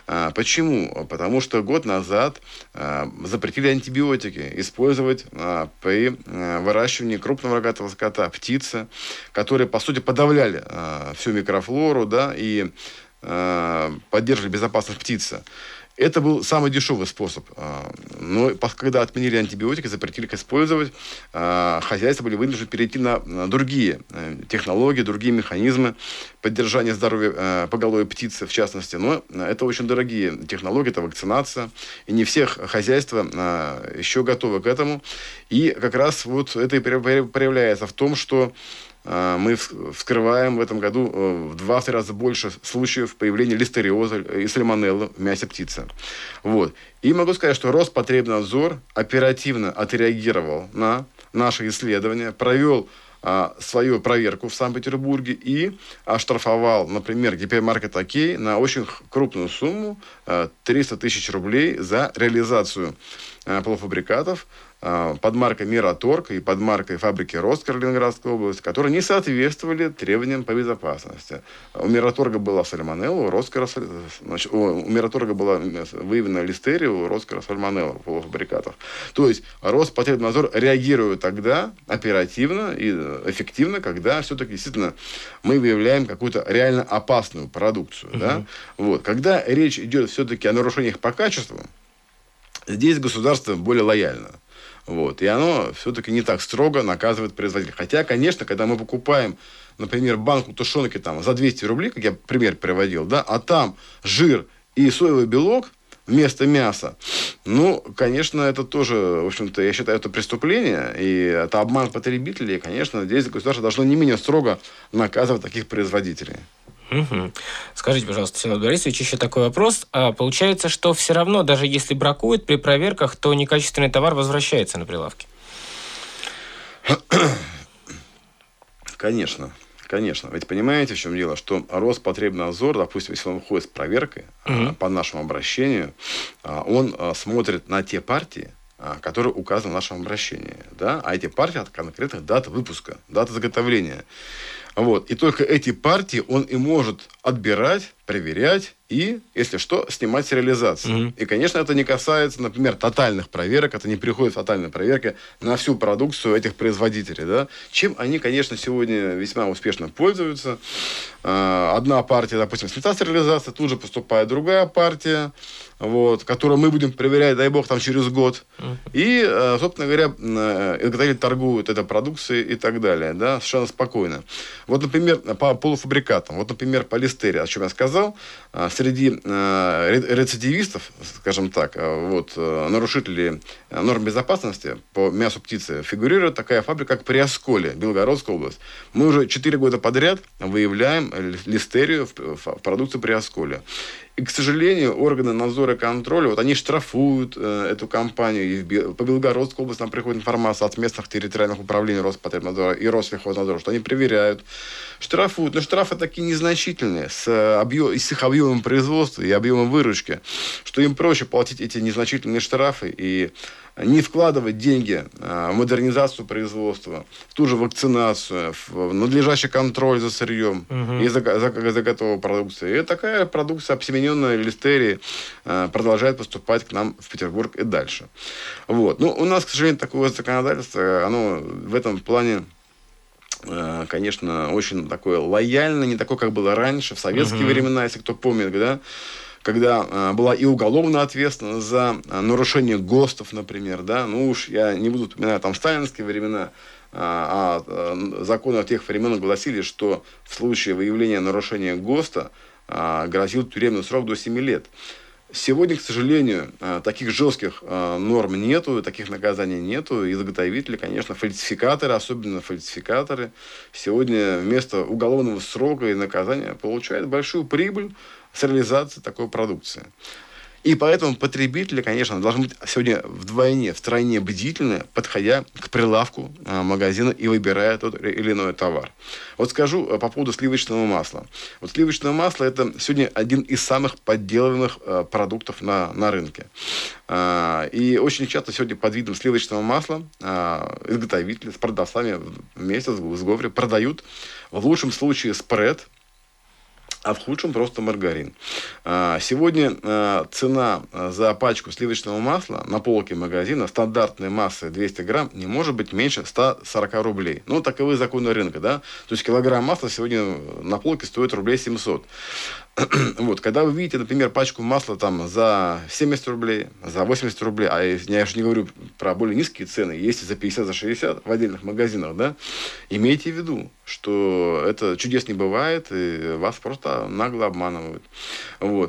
Почему? Потому что год назад запретили антибиотики использовать при выращивании крупного рогатого скота, птицы, которые, по сути, подавляли всю микрофлору, да, и поддерживали безопасность птицы. Это был самый дешевый способ. Но когда отменили антибиотики, запретили их использовать, хозяйства были вынуждены перейти на другие технологии, другие механизмы поддержания здоровья поголовья птицы, в частности. Но это очень дорогие технологии, это вакцинация. И не все хозяйства еще готовы к этому. И как раз вот это и проявляется в том, что мы вскрываем в этом году в два-три раза больше случаев появления листериоза и сальмонеллы в мясе птицы. Вот. И могу сказать, что Роспотребнадзор оперативно отреагировал на наши исследования, провел а, свою проверку в Санкт-Петербурге и оштрафовал, например, гипермаркет «Окей» на очень крупную сумму а, триста тысяч рублей за реализацию а, полуфабрикатов под маркой «Мираторг» и под маркой фабрики «Роскар» Ленинградской области, которые не соответствовали требованиям по безопасности. У «Мираторга» была сальмонелла, у «Роскара», значит, у «Мираторга» была выявлена листерия, у «Роскара» сальмонелла полуфабрикатов. То есть Роспотребнадзор реагирует тогда оперативно и эффективно, когда все-таки действительно мы выявляем какую-то реально опасную продукцию. Uh-huh. Да? Вот. Когда речь идет все-таки о нарушениях по качеству, здесь государство более лояльно. Вот. И оно все-таки не так строго наказывает производителя. Хотя, конечно, когда мы покупаем, например, банку тушенки там, за двести рублей, как я пример приводил, да, а там жир и соевый белок вместо мяса, ну, конечно, это тоже, в общем-то, я считаю, это преступление, и это обман потребителей. И, конечно, здесь государство должно не менее строго наказывать таких производителей. Угу. Скажите, пожалуйста, Всеволод Борисович, еще такой вопрос. А получается, что все равно, даже если бракуют при проверках, то некачественный товар возвращается на прилавки? Конечно. Конечно. Ведь понимаете, в чем дело? Что Роспотребнадзор, допустим, если он выходит с проверкой угу. по нашему обращению, он смотрит на те партии, которые указаны в нашем обращении. Да? А эти партии от конкретных дат выпуска, даты заготовления. Вот. И только эти партии он и может отбирать, проверять и и, если что, снимать с реализации. Mm-hmm. И, конечно, это не касается, например, тотальных проверок, это не приходит тотальная проверка на всю продукцию этих производителей, да, чем они, конечно, сегодня весьма успешно пользуются. Одна партия, допустим, снята с реализации, тут же поступает другая партия, вот, которую мы будем проверять, дай бог, там через год. Uh-huh. И, собственно говоря, изготовители торгуют этой продукцией и так далее, да, совершенно спокойно. Вот, например, по полуфабрикатам, вот, например, полистерия, о чем я сказал, среди рецидивистов, скажем так, вот, нарушителей норм безопасности по мясу птицы фигурирует такая фабрика, как Приосколье, Белгородская область. Мы уже четыре года подряд выявляем листерию в продукции Приосколья. И, к сожалению, органы надзора и контроля, вот они штрафуют э, эту компанию. И в, по Белгородской области нам приходит информация от местных территориальных управлений Роспотребнадзора и Россельхознадзора, что они проверяют, штрафуют. Но штрафы такие незначительные, с, объем, с их объемом производства и объемом выручки, что им проще платить эти незначительные штрафы и не вкладывать деньги в модернизацию производства, в ту же вакцинацию, в надлежащий контроль за сырьем угу. и за, за, за готовую продукцию. И такая продукция, обсемененная листерией, продолжает поступать к нам в Петербург и дальше. Вот. Ну, у нас, к сожалению, такое законодательство, оно в этом плане, конечно, очень такое лояльное, не такое, как было раньше, в советские угу. времена, если кто помнит, да, когда э, была и уголовная ответственность за э, нарушение ГОСТов, например, да, ну уж я не буду вспоминать там сталинские времена, э, а э, законы тех времен гласили, что в случае выявления нарушения ГОСТа э, грозил тюремный срок до семи лет. Сегодня, к сожалению, таких жестких норм нету, таких наказаний нету. И заготовители, конечно, фальсификаторы, особенно фальсификаторы, сегодня вместо уголовного срока и наказания получают большую прибыль с реализации такой продукции. И поэтому потребители, конечно, должны быть сегодня вдвойне, втройне бдительны, подходя к прилавку магазина и выбирая тот или иной товар. Вот скажу по поводу сливочного масла. Вот сливочное масло – это сегодня один из самых подделываемых продуктов на, на рынке. И очень часто сегодня под видом сливочного масла изготовители с продавцами вместе с сговоре продают в лучшем случае спред, а в худшем просто маргарин. Сегодня цена за пачку сливочного масла на полке магазина стандартной массы двести грамм не может быть меньше ста сорока рублей. Ну, таковы законы рынка, да. То есть килограмм масла сегодня на полке стоит рублей семьсот. Вот, когда вы видите, например, пачку масла там за семьдесят рублей, за восемьдесят рублей, а я же не говорю про более низкие цены, есть и за пятьдесят, за шестьдесят в отдельных магазинах, да, имейте в виду, что это чудес не бывает, и вас просто нагло обманывают. Вот.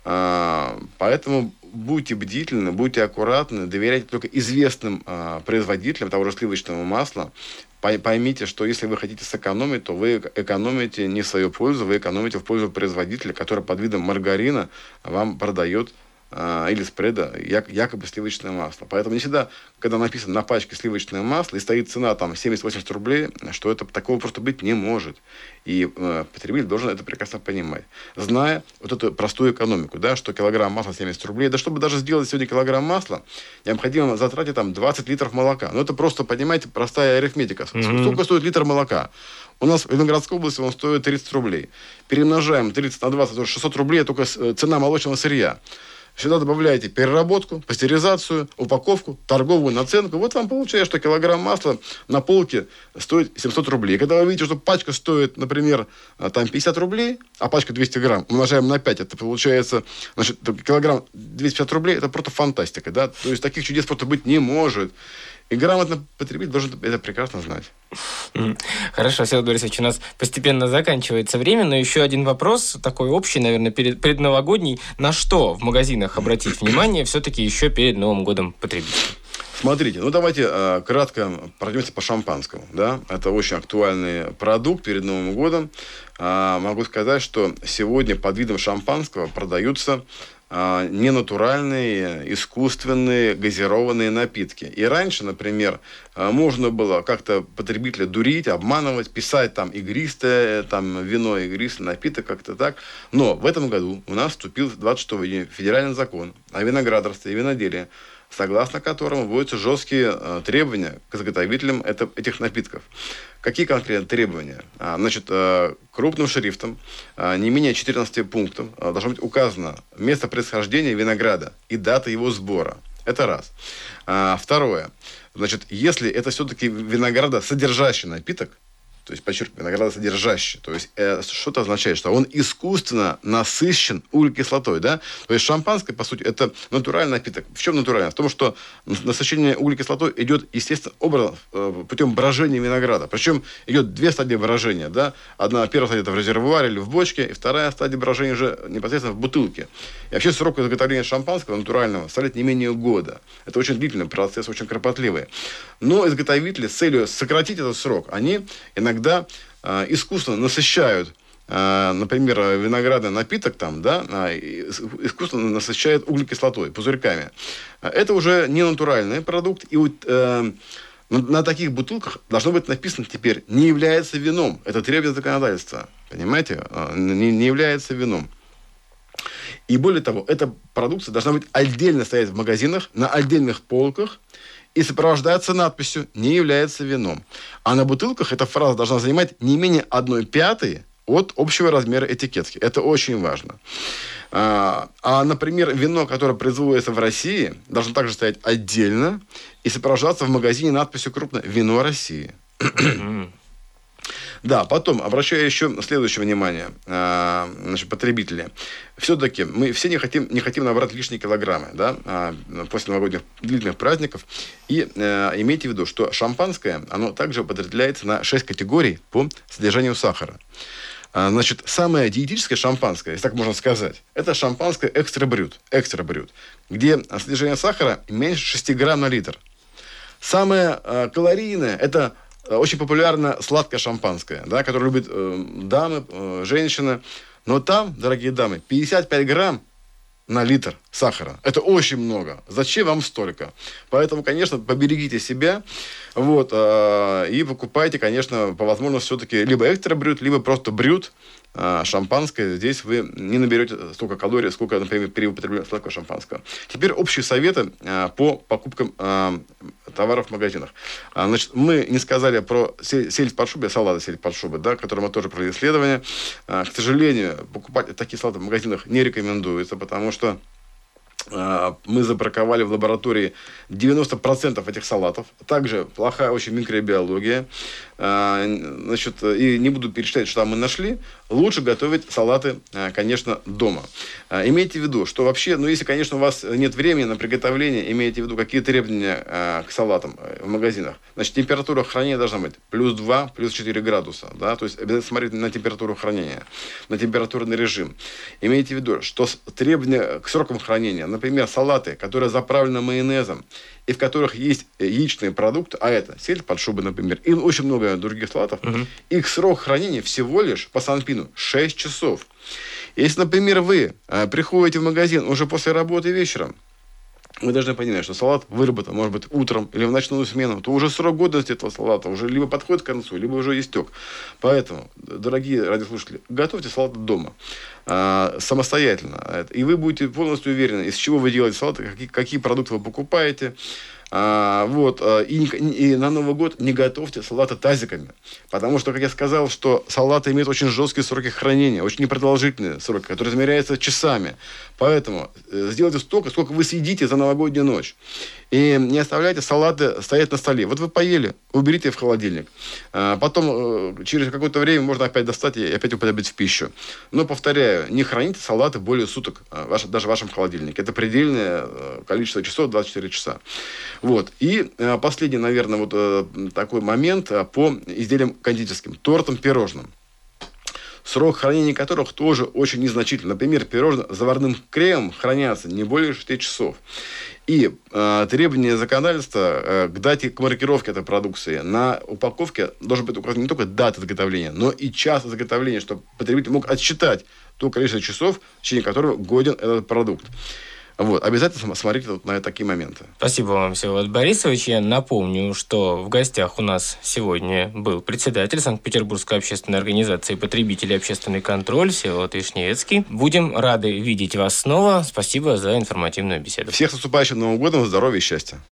Поэтому будьте бдительны, будьте аккуратны, доверяйте только известным производителям того же сливочного масла. Поймите, что если вы хотите сэкономить, то вы экономите не в свою пользу, вы экономите в пользу производителя, который под видом маргарина вам продает э, или спреда як, якобы сливочное масло. Поэтому не всегда, когда написано на пачке сливочное масло и стоит цена там семьдесят-восемьдесят рублей, что это такого просто быть не может. И э, потребитель должен это прекрасно понимать. Зная вот эту простую экономику, да, что килограмм масла семьдесят рублей, да чтобы даже сделать сегодня килограмм масла, необходимо затратить там двадцать литров молока. Ну, это просто, понимаете, простая арифметика. Mm-hmm. Сколько стоит литр молока? У нас в Ленинградской области он стоит тридцать рублей. Перемножаем тридцать на двадцать, это шестьсот рублей, это только цена молочного сырья. Сюда добавляете переработку, пастеризацию, упаковку, торговую наценку. Вот вам получается, что килограмм масла на полке стоит семьсот рублей. И когда вы видите, что пачка стоит, например, там пятьдесят рублей, а пачка двести грамм, умножаем на пять, это получается, значит, килограмм двести пятьдесят рублей, это просто фантастика, да? То есть таких чудес просто быть не может. И грамотно потребитель должен это прекрасно знать. Хорошо, Всеволод Борисович, у нас постепенно заканчивается время, но еще один вопрос, такой общий, наверное, перед, предновогодний. На что в магазинах обратить внимание все-таки еще перед Новым годом потребителя? Смотрите, ну давайте э, кратко пройдемся по шампанскому. Да? Это очень актуальный продукт перед Новым годом. Э, могу сказать, что сегодня под видом шампанского продаются ненатуральные, искусственные газированные напитки. И раньше, например, можно было как-то потребителя дурить, обманывать, писать там игристое, там вино, игристый напиток, как-то так. Но в этом году у нас вступил двадцать шестого федеральный закон о виноградарстве и виноделии, согласно которому вводятся жесткие э, требования к изготовителям это, этих напитков. Какие конкретно требования? А, значит, э, крупным шрифтом, э, не менее четырнадцати пунктов, э, должно быть указано место происхождения винограда и дата его сбора. Это раз. А, второе. Значит, если это все-таки виноградосодержащий напиток, то есть, подчеркиваю, виноградосодержащий. То есть, э, что это означает? Что он искусственно насыщен углекислотой, да? То есть, шампанское, по сути, это натуральный напиток. В чем натурально? В том, что насыщение углекислотой идет, естественно, образом, э, путем брожения винограда. Причем идет две стадии брожения, да? Одна, первая стадия это в резервуаре или в бочке, и вторая стадия брожения уже непосредственно в бутылке. И вообще срок изготовления шампанского натурального составляет не менее года. Это очень длительный процесс, очень кропотливый. Но изготовители с целью сократить этот срок, они иногда Иногда э, искусственно насыщают, э, например, виноградный напиток, там, да, э, искусственно насыщают углекислотой, пузырьками. Это уже не натуральный продукт. И э, на, на таких бутылках должно быть написано теперь «не является вином». Это требует законодательства. Понимаете? Не, не является вином. И более того, эта продукция должна быть отдельно стоять в магазинах, на отдельных полках, и сопровождается надписью «не является вином». А на бутылках эта фраза должна занимать не менее одной пятой от общего размера этикетки. Это очень важно. А, а, например, вино, которое производится в России, должно также стоять отдельно и сопровождаться в магазине надписью крупно «Вино России». Да, потом, обращаю еще следующее внимание, э, значит, потребители. Все-таки мы все не хотим, не хотим набрать лишние килограммы, да, э, после новогодних длительных праздников. И э, имейте в виду, что шампанское, оно также подразделяется на шесть категорий по содержанию сахара. Э, значит, самое диетическое шампанское, если так можно сказать, это шампанское экстра-брют, экстра-брют, где содержание сахара меньше шести грамм на литр. Самое э, калорийное, это очень популярно сладкое шампанское, да, которое любят э, дамы, э, женщины. Но там, дорогие дамы, пятьдесят пять грамм на литр сахара. Это очень много. Зачем вам столько? Поэтому, конечно, поберегите себя. Вот, э, и покупайте, конечно, по возможности все-таки либо экстра брют, либо просто брют. Э, шампанское. Здесь вы не наберете столько калорий, сколько, например, при употреблении сладкого шампанского. Теперь общие советы э, по покупкам э, товаров в магазинах. А, значит, мы не сказали про сель, сель под шубой, салаты сель под шубой, да, которые мы тоже провели исследование. А, к сожалению, покупать такие салаты в магазинах не рекомендуется, потому что а, мы забраковали в лаборатории девяносто процентов этих салатов. Также плохая очень микробиология. А, значит, и не буду перечислять, что там мы нашли. Лучше готовить салаты, конечно, дома. Имейте в виду, что вообще, ну, если, конечно, у вас нет времени на приготовление, имейте в виду, какие требования к салатам в магазинах. Значит, температура хранения должна быть плюс два, плюс четыре градуса. Да? То есть, обязательно смотрите на температуру хранения, на температурный режим. Имейте в виду, что требования к срокам хранения, например, салаты, которые заправлены майонезом, и в которых есть яичные продукты, а это сель под шубой, например, и очень много других салатов, угу. Их срок хранения всего лишь по Санпину шесть часов. Если, например, вы э, приходите в магазин уже после работы вечером, вы должны понимать, что салат выработан, может быть, утром или в ночную смену, то уже срок годности этого салата уже либо подходит к концу, либо уже истек. Поэтому, дорогие радиослушатели, готовьте салат дома э, самостоятельно. И вы будете полностью уверены, из чего вы делаете салат, какие, какие продукты вы покупаете. А, вот, и, и на Новый год не готовьте салаты тазиками. Потому что, как я сказал, что салаты имеют очень жесткие сроки хранения, очень непродолжительные сроки, которые измеряются часами. Поэтому сделайте столько, сколько вы съедите за новогоднюю ночь. И не оставляйте салаты стоять на столе. Вот вы поели, уберите в холодильник. А, потом, через какое-то время можно опять достать и опять употребить в пищу. Но, повторяю, не храните салаты более суток, даже в вашем холодильнике. Это предельное количество часов, двадцать четыре часа. Вот. И э, последний, наверное, вот э, такой момент э, по изделиям кондитерским, тортам, пирожным. Срок хранения которых тоже очень незначительный. Например, пирожные с заварным кремом хранятся не более шести часов. И э, требования законодательства э, к дате, к маркировке этой продукции на упаковке должен быть указан не только дата изготовления, но и час изготовления, чтобы потребитель мог отсчитать то количество часов, в течение которого годен этот продукт. Вот, обязательно смотрите вот на такие моменты. Спасибо вам, Всеволод Борисович. Я напомню, что в гостях у нас сегодня был председатель Санкт-Петербургской общественной организации «Потребители. Общественный контроль» Всеволод Вишневецкий. Будем рады видеть вас снова. Спасибо за информативную беседу. Всех с наступающим Новым годом, здоровья и счастья.